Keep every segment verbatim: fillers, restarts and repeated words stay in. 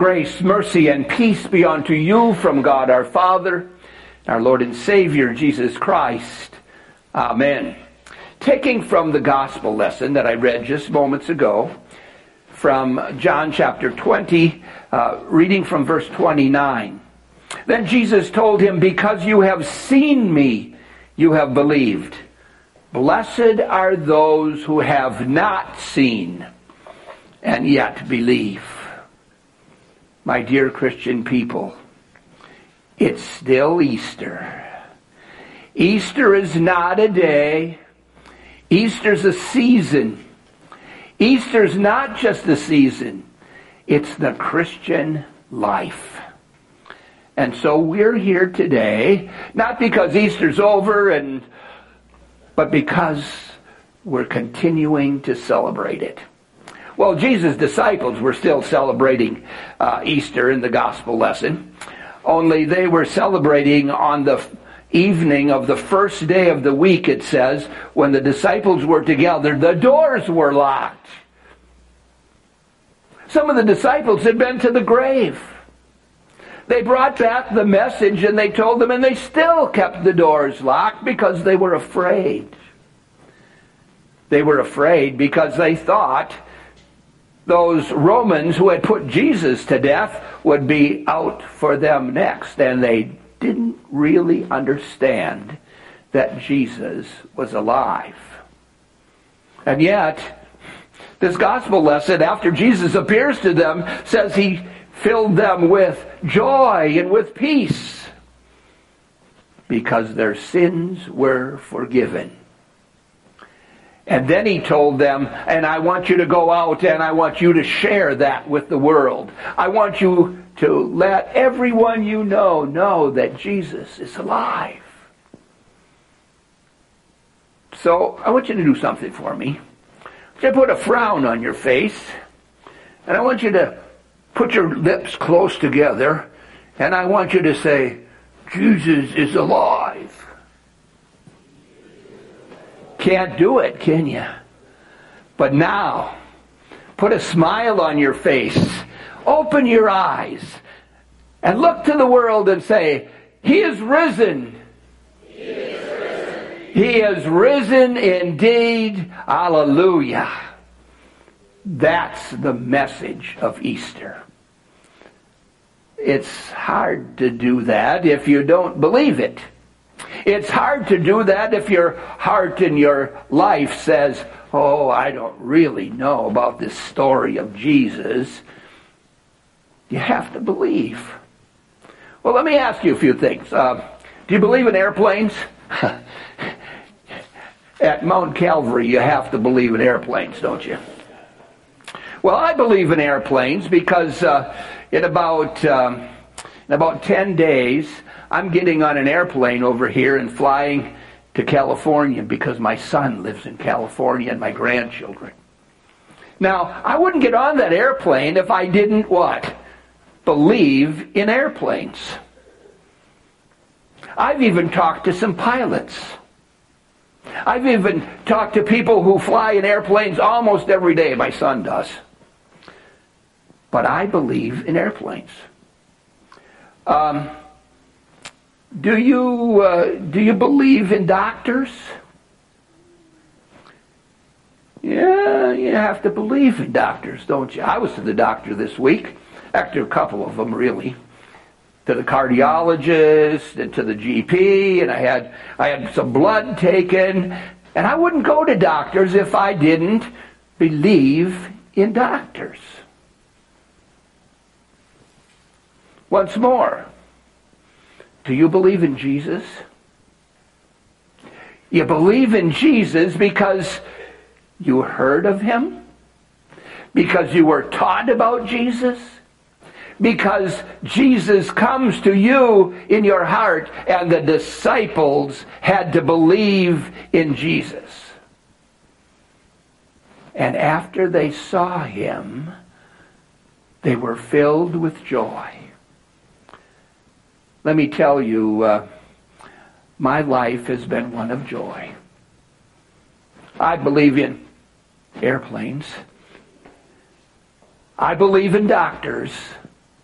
Grace, mercy, and peace be unto you from God our Father, our Lord and Savior, Jesus Christ. Amen. Taking from the gospel lesson that I read just moments ago, from John chapter twenty, uh, reading from verse twenty-nine. Then Jesus told him, because you have seen me, you have believed. Blessed are those who have not seen and yet believe. My dear Christian people, it's still Easter. Easter is not a day. Easter's a season. Easter's not just a season. It's the Christian life. And so we're here today, not because Easter's over, and but because we're continuing to celebrate it. Well, Jesus' disciples were still celebrating uh, Easter in the gospel lesson, only they were celebrating on the evening of the first day of the week, it says, when the disciples were together, the doors were locked. Some of the disciples had been to the grave. They brought back the message and they told them, and they still kept the doors locked because they were afraid. They were afraid because they thought those Romans who had put Jesus to death would be out for them next. And they didn't really understand that Jesus was alive. And yet, this gospel lesson, after Jesus appears to them, says he filled them with joy and with peace because their sins were forgiven. And then he told them, and I want you to go out and I want you to share that with the world. I want you to let everyone you know know that Jesus is alive. So I want you to do something for me. I put a frown on your face, and I want you to put your lips close together, and I want you to say, Jesus is alive. Can't do it, can you? But now, put a smile on your face, open your eyes, and look to the world and say, He is risen. He is risen. He is risen indeed. Hallelujah. That's the message of Easter. It's hard to do that if you don't believe it. It's hard to do that if your heart and your life says, oh, I don't really know about this story of Jesus. You have to believe. Well, let me ask you a few things. Uh, do you believe in airplanes? At Mount Calvary, you have to believe in airplanes, don't you? Well, I believe in airplanes because uh, in about um, in about ten days, I'm getting on an airplane over here and flying to California because my son lives in California and my grandchildren. Now, I wouldn't get on that airplane if I didn't what? Believe in airplanes. I've even talked to some pilots. I've even talked to people who fly in airplanes almost every day. My son does. But I believe in airplanes. Um, do you uh, do you believe in doctors? Yeah, you have to believe in doctors, don't you? I was to the doctor this week. Actually, a couple of them, really. To the cardiologist and to the G P, and I had I had some blood taken. And I wouldn't go to doctors if I didn't believe in doctors. Once more, do you believe in Jesus? You believe in Jesus because you heard of him? Because you were taught about Jesus? Because Jesus comes to you in your heart, and the disciples had to believe in Jesus. And after they saw him, they were filled with joy. Let me tell you, uh, my life has been one of joy. I believe in airplanes. I believe in doctors.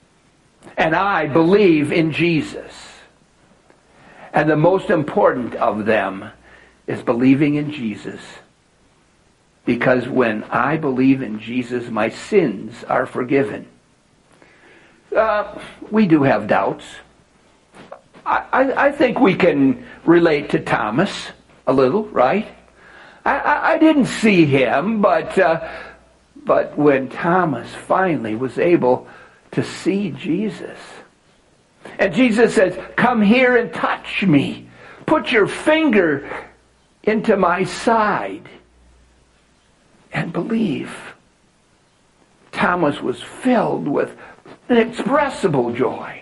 And I believe in Jesus. And the most important of them is believing in Jesus. Because when I believe in Jesus, my sins are forgiven. Uh, we do have doubts. I, I, I think we can relate to Thomas a little, right? I, I, I didn't see him, but uh, but when Thomas finally was able to see Jesus, and Jesus says, "Come here and touch me. Put your finger into my side and believe." Thomas was filled with inexpressible joy.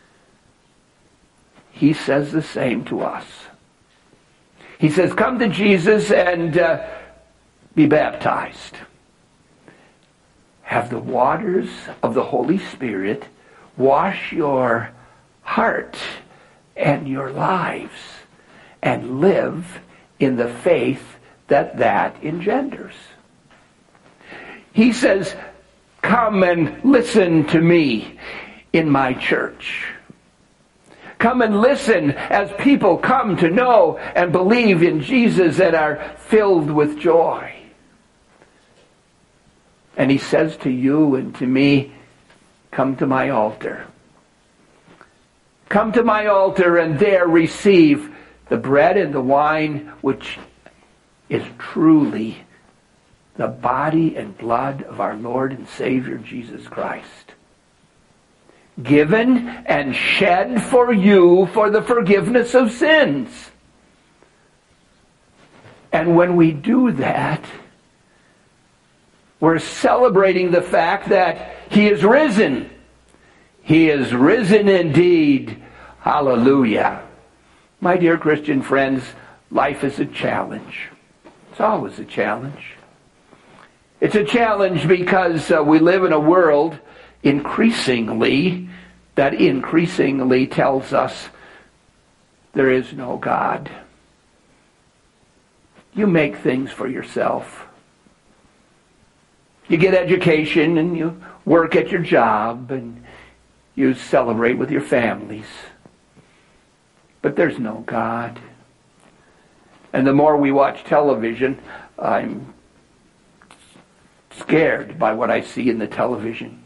He says the same to us. He says, come to Jesus and uh, be baptized. Have the waters of the Holy Spirit wash your heart and your lives, and live in the faith that that engenders. He says, come and listen to me in my church. Come and listen as people come to know and believe in Jesus and are filled with joy. And he says to you and to me, come to my altar. Come to my altar and there receive the bread and the wine, which is truly the body and blood of our Lord and Savior Jesus Christ, given and shed for you for the forgiveness of sins. And when we do that, we're celebrating the fact that he is risen. He is risen indeed. Hallelujah. My dear Christian friends, life is a challenge. It's always a challenge. It's a challenge because uh, we live in a world increasingly, that increasingly tells us there is no God. You make things for yourself. You get education and you work at your job and you celebrate with your families. But there's no God. And the more we watch television, I'm scared by what I see in the television.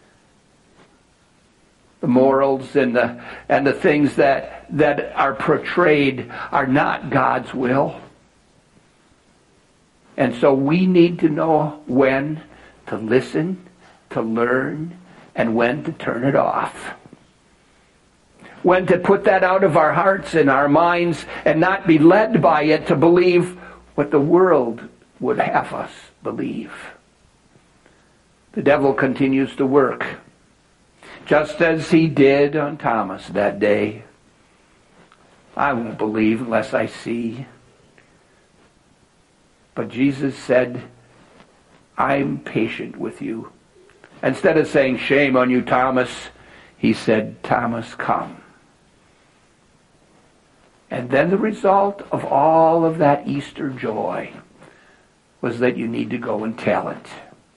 The morals and the and the things that that are portrayed are not God's will. And so we need to know when to listen, to learn, and when to turn it off. When to put that out of our hearts and our minds and not be led by it to believe what the world would have us believe. The devil continues to work, just as he did on Thomas that day. I won't believe unless I see. But Jesus said, I'm patient with you. Instead of saying, shame on you, Thomas, he said, Thomas, come. And then the result of all of that Easter joy was that you need to go and tell it.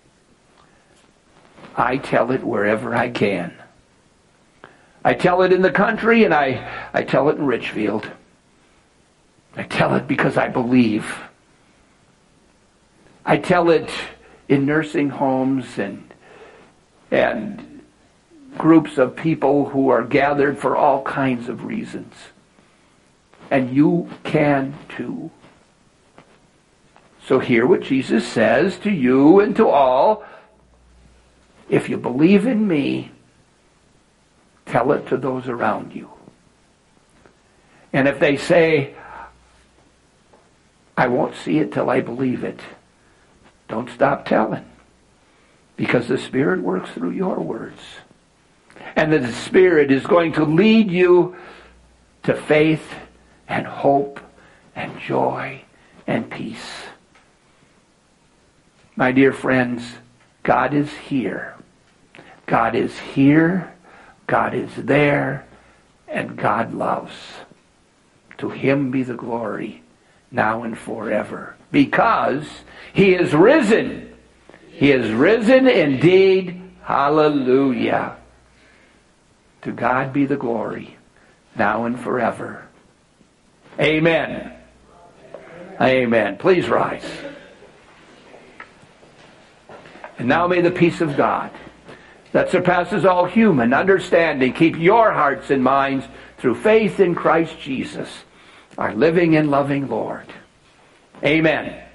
I tell it wherever I can. I tell it in the country and I, I tell it in Richfield. I tell it because I believe. I tell it in nursing homes and and groups of people who are gathered for all kinds of reasons. And you can too. So hear what Jesus says to you and to all. If you believe in me, tell it to those around you. And if they say, I won't see it till I believe it, don't stop telling. Because the Spirit works through your words. And the Spirit is going to lead you to faith and hope and joy and peace. My dear friends, God is here. God is here. God is there. And God loves. To him be the glory, now and forever. Because he is risen. He is risen indeed. Hallelujah. To God be the glory, now and forever. Amen. Amen. Please rise. And now may the peace of God, that surpasses all human understanding, keep your hearts and minds through faith in Christ Jesus, our living and loving Lord. Amen.